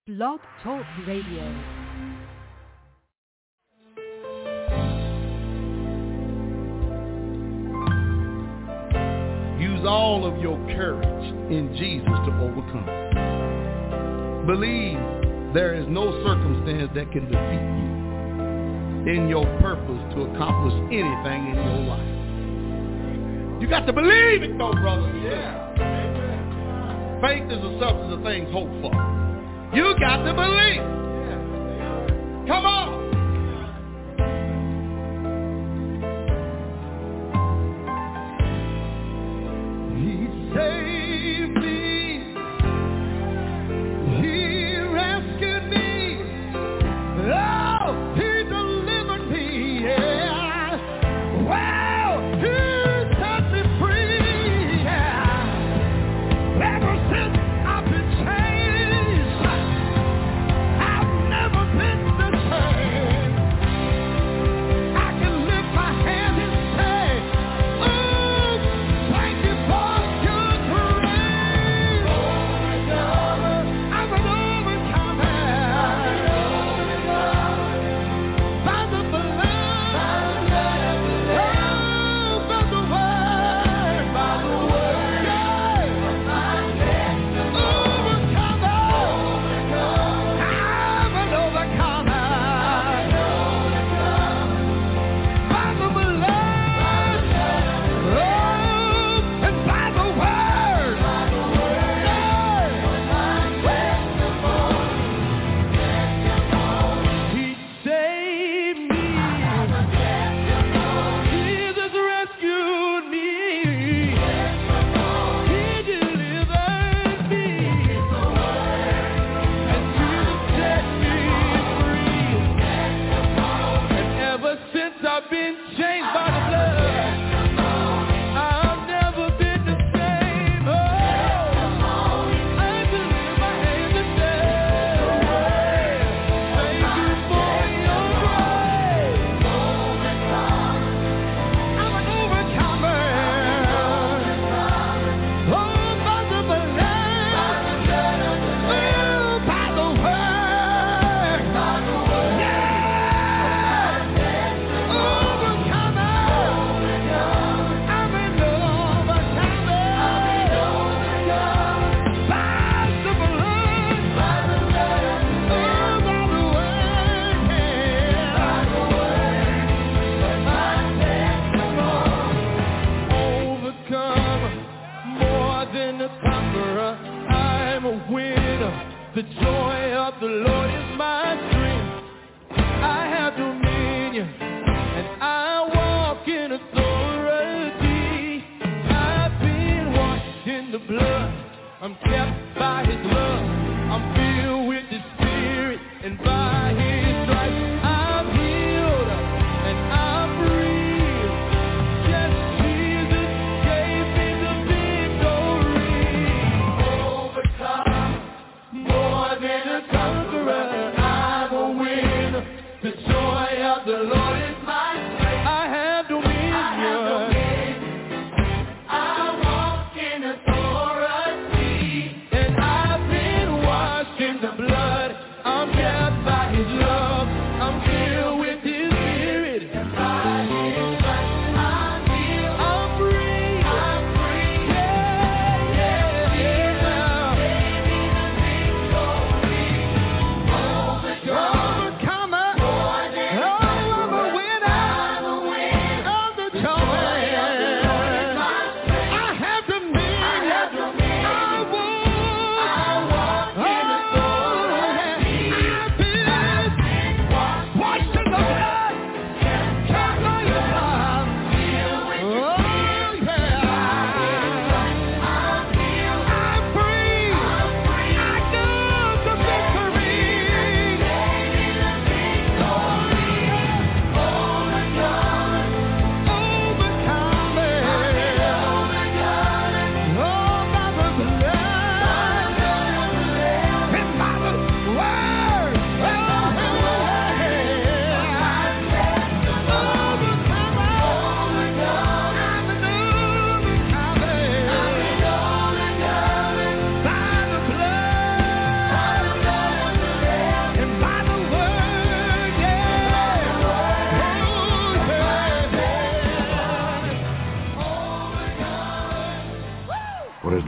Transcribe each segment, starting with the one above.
Blog Talk Radio. Use all of your courage in Jesus to overcome. Believe there is no circumstance that can defeat you in your purpose to accomplish anything in your life. You got to believe it though, brother. Yeah. Faith is the substance of things hoped for. You got to believe. Come on.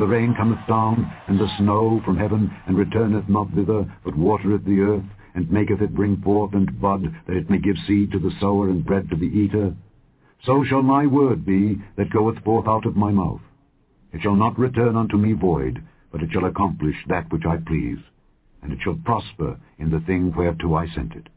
the rain cometh down, and the snow from heaven, and returneth not thither, but watereth the earth, and maketh it bring forth and bud, that it may give seed to the sower and bread to the eater, so shall my word be that goeth forth out of my mouth. It shall not return unto me void, but it shall accomplish that which I please, and it shall prosper in the thing whereto I sent it.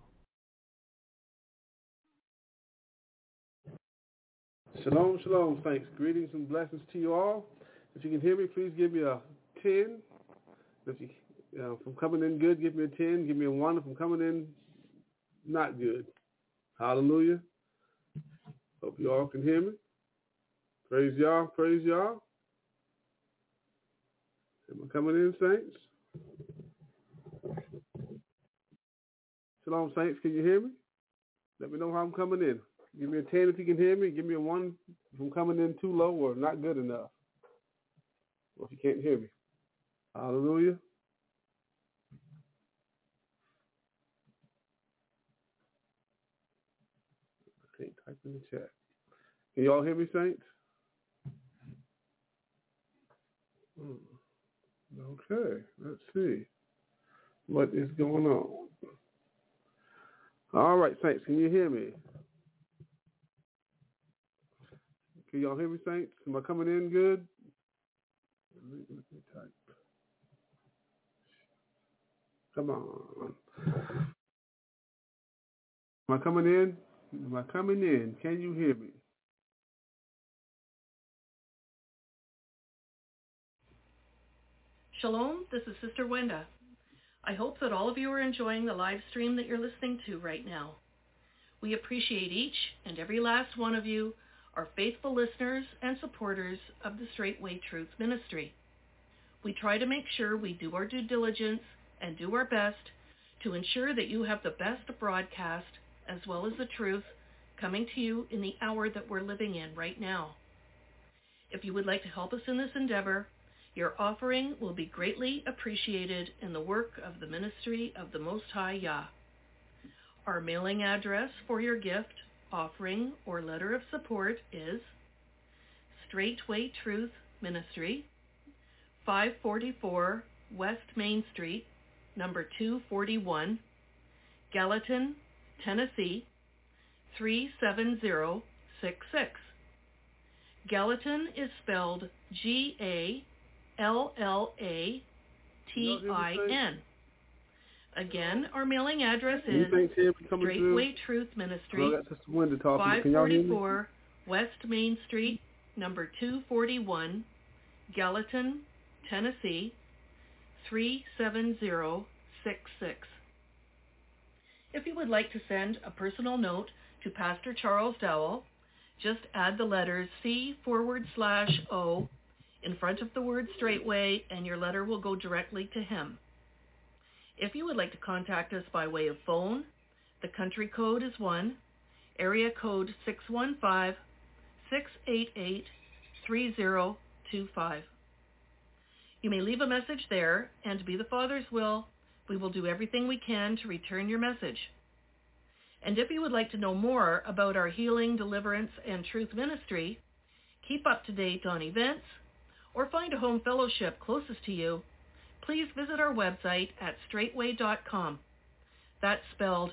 Shalom, shalom, thanks. Greetings and blessings to you all. If you can hear me, please give me a 10. If you, if I'm coming in good, give me a 10. Give me a 1 if I'm coming in not good. Hallelujah. Hope you all can hear me. Praise y'all, praise y'all. Am I coming in, saints? Shalom, saints, can you hear me? Let me know how I'm coming in. Give me a 10 if you can hear me. Give me a 1 if I'm coming in too low or not good enough. Or if you can't hear me. Hallelujah. I can't type in the chat. Can you all hear me, saints? Okay, let's see what is going on. All right, saints, can you hear me? Can y'all hear me, saints? Am I coming in good? Let me type. Come on. Am I coming in? Am I coming in? Can you hear me? Shalom, this is Sister Wenda. I hope that all of you are enjoying the live stream that you're listening to right now. We appreciate each and every last one of you, our faithful listeners and supporters of the Straightway Truth Ministry. We try to make sure we do our due diligence and do our best to ensure that you have the best broadcast as well as the truth coming to you in the hour that we're living in right now. If you would like to help us in this endeavor, your offering will be greatly appreciated in the work of the ministry of the Most High Yah. Our mailing address for your gift, offering, or letter of support is Straightway Truth Ministry, 544 West Main Street, number 241, Gallatin, Tennessee, 37066. Gallatin is spelled Gallatin. Again, our mailing address is Straightway Truth Ministry, 544 West Main Street, number 241, Gallatin, Tennessee, 37066. If you would like to send a personal note to Pastor Charles Dowell, just add the letters C/O in front of the word Straightway, and your letter will go directly to him. If you would like to contact us by way of phone, the country code is 1, area code 615-688-3025. You may leave a message there, and to be the Father's will, we will do everything we can to return your message. And if you would like to know more about our healing, deliverance, and truth ministry, keep up to date on events, or find a home fellowship closest to you, please visit our website at straightway.com. That's spelled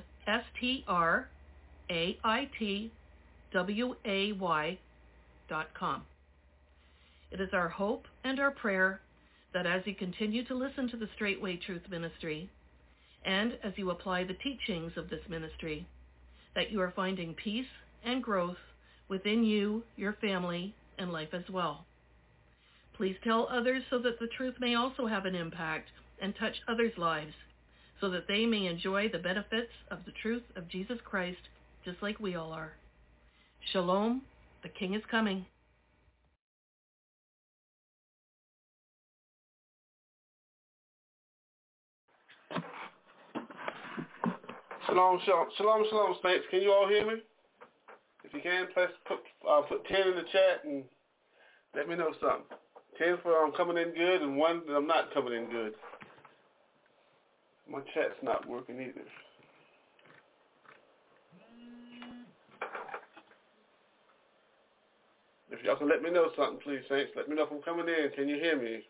STRAITWAY.com. It is our hope and our prayer that as you continue to listen to the Straightway Truth Ministry, and as you apply the teachings of this ministry, that you are finding peace and growth within you, your family, and life as well. Please tell others so that the truth may also have an impact and touch others' lives, so that they may enjoy the benefits of the truth of Jesus Christ just like we all are. Shalom, the King is coming. Shalom, saints. Can you all hear me? If you can, please put 10 in the chat and let me know something. 10 for I'm coming in good and 1 that I'm not coming in good. My chat's not working either. If y'all can let me know something, please, saints. Let me know if I'm coming in. Can you hear me?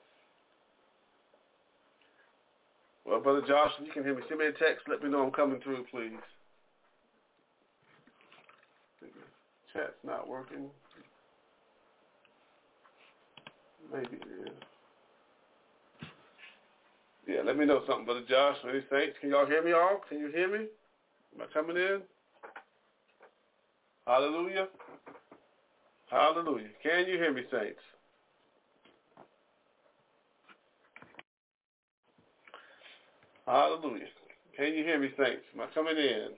Well, Brother Josh, you can hear me. Send me a text. Let me know I'm coming through, please. Chat's not working. Maybe it is. Yeah, let me know something, Brother Josh. Any saints? Can y'all hear me all? Can you hear me? Am I coming in? Hallelujah. Hallelujah. Can you hear me, saints? Hallelujah. Can you hear me, saints? Am I coming in?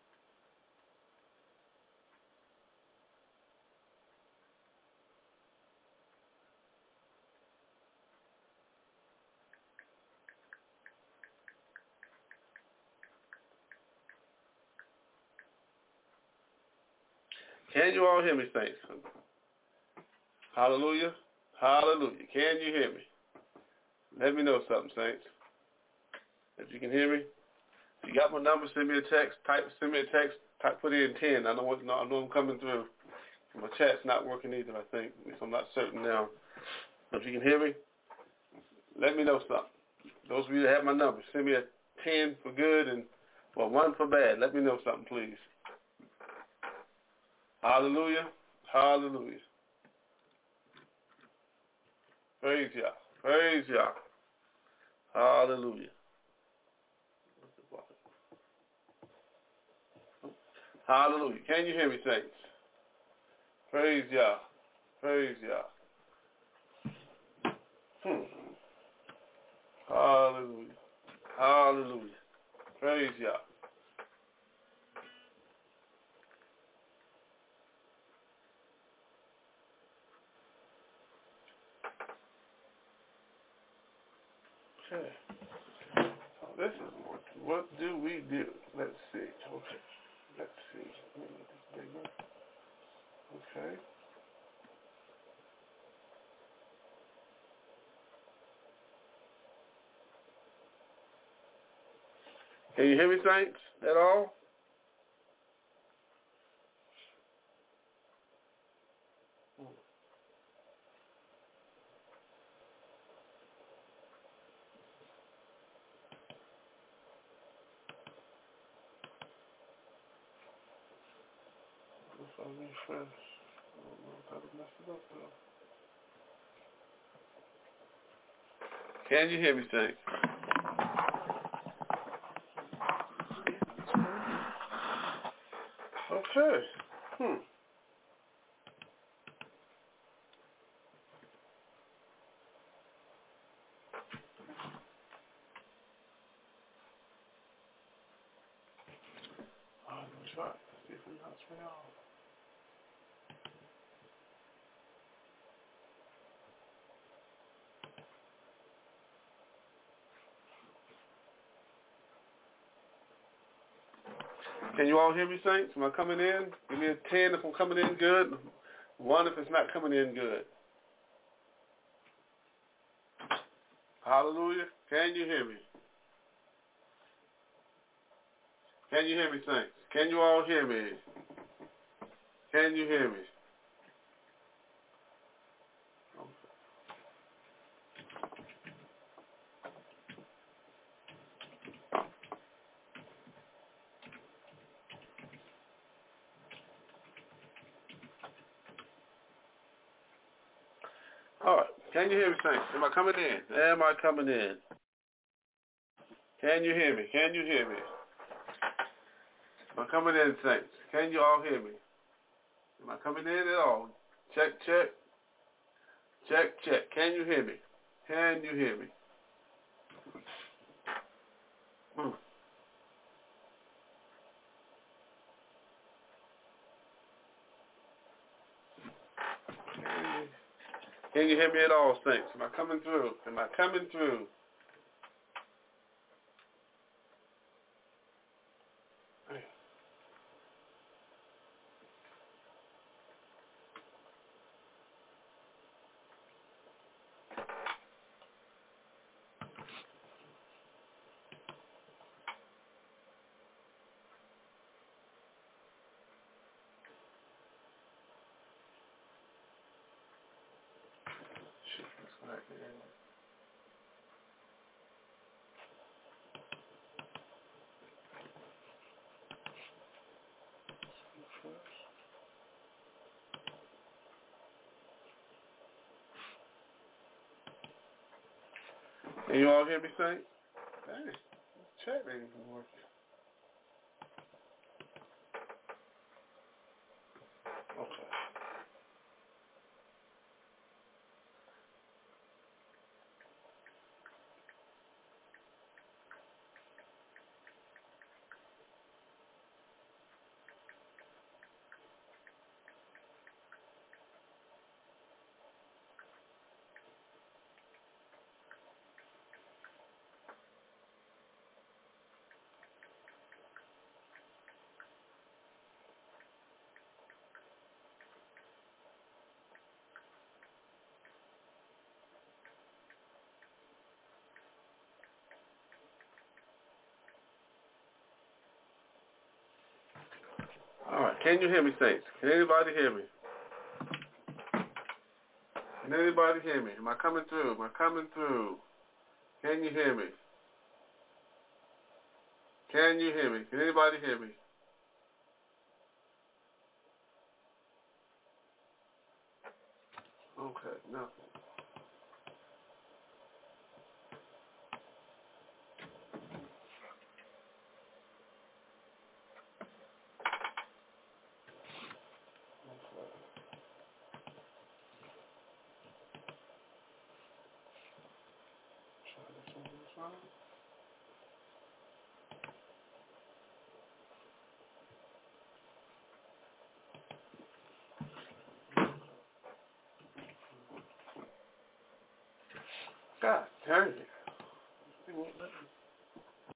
Can you all hear me, saints? Hallelujah. Hallelujah. Can you hear me? Let me know something, saints. If you can hear me. If you got my number, send me a text. Send me a text. Put in 10. I know I'm coming through. My chat's not working either, I think. At least I'm not certain now. If you can hear me, let me know something. Those of you that have my number, send me a 10 for good and 1 for bad. Let me know something, please. Hallelujah. Hallelujah. Praise Yah. Praise Yah. Hallelujah. Hallelujah. Can you hear me, saints? Praise Yah. Praise Yah. Hallelujah. Hallelujah. Praise Yah. Okay. So this is what do we do? Let's see. Okay. Let's see. Let me make this bigger. Okay. Can you hear me, saints, at all? If I refresh, I don't know if I messed it up though. Can you hear me, saints? Okay. Let me try. See if we got it off. Can you all hear me, saints? Am I coming in? Give me a 10 if I'm coming in good. 1 if it's not coming in good. Hallelujah. Can you hear me? Can you hear me, saints? Can you all hear me? Can you hear me? All right. Can you hear me, saints? Am I coming in? Am I coming in? Can you hear me? Can you hear me? Am I coming in, saints? Can you all hear me? Am I coming in at all? Check, check. Check, check. Can you hear me? Can you hear me? Can you hear me at all, saints? Am I coming through? Am I coming through? Can you all hear me, Saint? Dang, chat ain't even working. Okay. All right. Can you hear me, Saints? Can anybody hear me? Can anybody hear me? Am I coming through? Am I coming through? Can you hear me? Can you hear me? Can anybody hear me? Okay, nothing. God dang it. It won't let me.